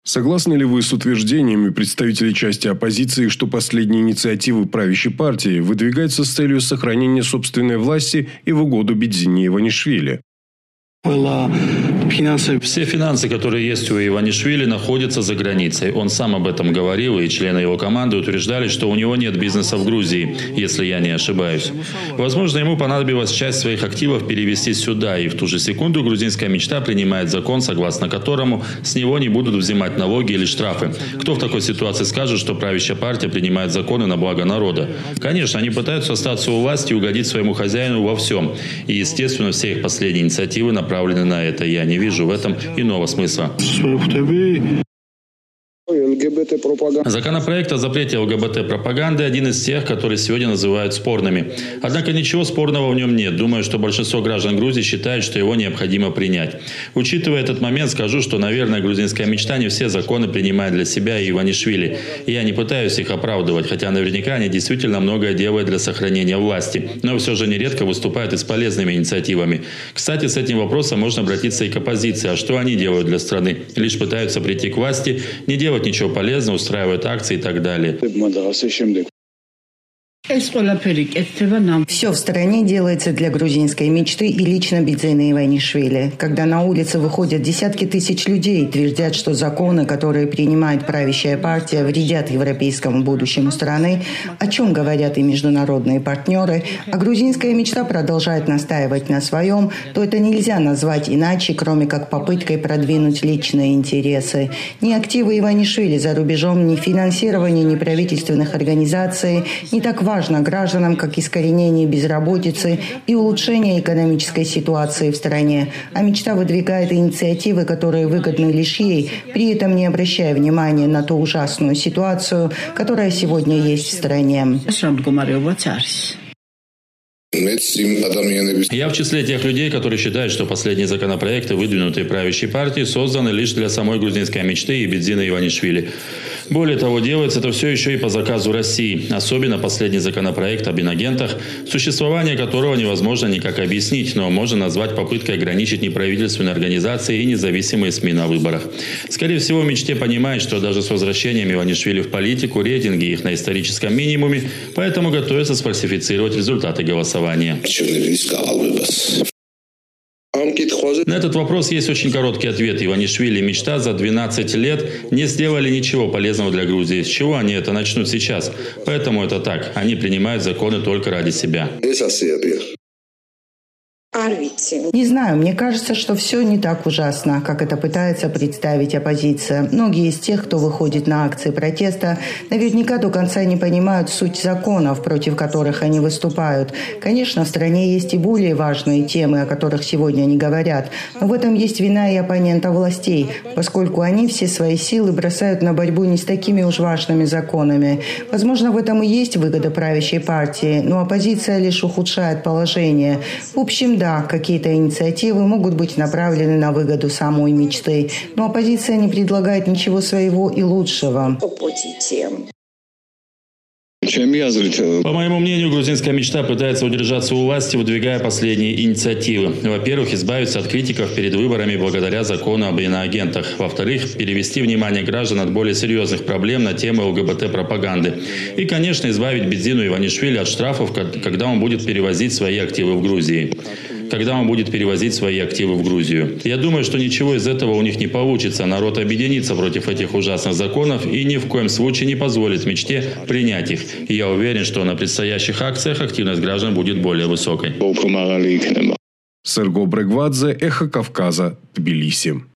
Согласны ли вы с утверждениями представителей части оппозиции, что последние инициативы правящей партии выдвигаются с целью сохранения собственной власти и в угоду Бидзине Иванишвили? Все финансы, которые есть у Иванишвили, находятся за границей. Он сам об этом говорил, и члены его команды утверждали, что у него нет бизнеса в Грузии, если я не ошибаюсь. Возможно, ему понадобилось часть своих активов перевести сюда, и в ту же секунду грузинская мечта принимает закон, согласно которому с него не будут взимать налоги или штрафы. Кто в такой ситуации скажет, что правящая партия принимает законы на благо народа? Конечно, они пытаются остаться у власти и угодить своему хозяину во всем. И, естественно, все их последние инициативы направлены на это. Я не вижу в этом иного смысла. Законопроект о запрете ЛГБТ-пропаганды один из тех, которые сегодня называют спорными. Однако ничего спорного в нем нет. Думаю, что большинство граждан Грузии считают, что его необходимо принять. Учитывая этот момент, скажу, что, наверное, грузинская мечта не все законы принимает для себя и Иванишвили. И я не пытаюсь их оправдывать, хотя наверняка они действительно многое делают для сохранения власти. Но все же нередко выступают и с полезными инициативами. Кстати, с этим вопросом можно обратиться и к оппозиции. А что они делают для страны? Лишь пытаются прийти к власти, не делать ничего полезного, устраивают акции и так далее. Все в стране делается для грузинской мечты и лично Бидзины Иванишвили. Когда на улицы выходят десятки тысяч людей, твердят, что законы, которые принимает правящая партия, вредят европейскому будущему страны, о чем говорят и международные партнеры, а грузинская мечта продолжает настаивать на своем, то это нельзя назвать иначе, кроме как попыткой продвинуть личные интересы. Ни активы Иванишвили за рубежом, ни финансирование неправительственных организаций не так важно гражданам, как искоренение безработицы и улучшение экономической ситуации в стране. А мечта выдвигает инициативы, которые выгодны лишь ей, при этом не обращая внимания на ту ужасную ситуацию, которая сегодня есть в стране. Я в числе тех людей, которые считают, что последние законопроекты, выдвинутые правящей партией, созданы лишь для самой грузинской мечты и Бидзины Иванишвили. Более того, делается это все еще и по заказу России. Особенно последний законопроект об инагентах, существование которого невозможно никак объяснить, но можно назвать попыткой ограничить неправительственные организации и независимые СМИ на выборах. Скорее всего, в мечте понимает, что даже с возвращением Иванишвили в политику рейтинги их на историческом минимуме, поэтому готовятся сфальсифицировать результаты голосования. На этот вопрос есть очень короткий ответ. Иванишвили и мечта за 12 лет не сделали ничего полезного для Грузии. С чего они это начнут сейчас? Поэтому это так. Они принимают законы только ради себя. Не знаю, мне кажется, что все не так ужасно, как это пытается представить оппозиция. Многие из тех, кто выходит на акции протеста, наверняка до конца не понимают суть законов, против которых они выступают. Конечно, в стране есть и более важные темы, о которых сегодня не говорят, но в этом есть вина и оппонента властей, поскольку они все свои силы бросают на борьбу не с такими уж важными законами. Возможно, в этом и есть выгода правящей партии, но оппозиция лишь ухудшает положение. В общем, да, какие-то инициативы могут быть направлены на выгоду самой мечты, но оппозиция не предлагает ничего своего и лучшего. По моему мнению, грузинская мечта пытается удержаться у власти, выдвигая последние инициативы. Во-первых, избавиться от критиков перед выборами благодаря закону об иноагентах. Во-вторых, перевести внимание граждан от более серьезных проблем на тему ЛГБТ-пропаганды. И, конечно, избавить Бидзину Иванишвили от штрафов, когда он будет перевозить свои активы в Грузию. Я думаю, что ничего из этого у них не получится. Народ объединится против этих ужасных законов и ни в коем случае не позволит мечте принять их. И я уверен, что на предстоящих акциях активность граждан будет более высокой. Серго Брегвадзе, Эхо Кавказа, Тбилиси.